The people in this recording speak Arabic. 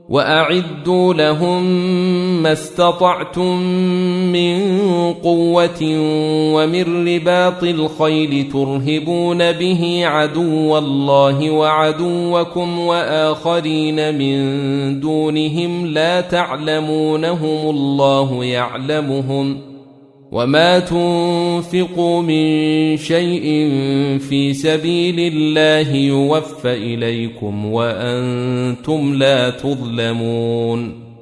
وأعدوا لهم ما استطعتم من قوة ومن رباط الخيل ترهبون به عدو الله وعدوكم وآخرين من دونهم لا تعلمونهم الله يعلمهم وما تنفقوا من شيء في سبيل الله يوفى إليكم وأنتم لا تظلمون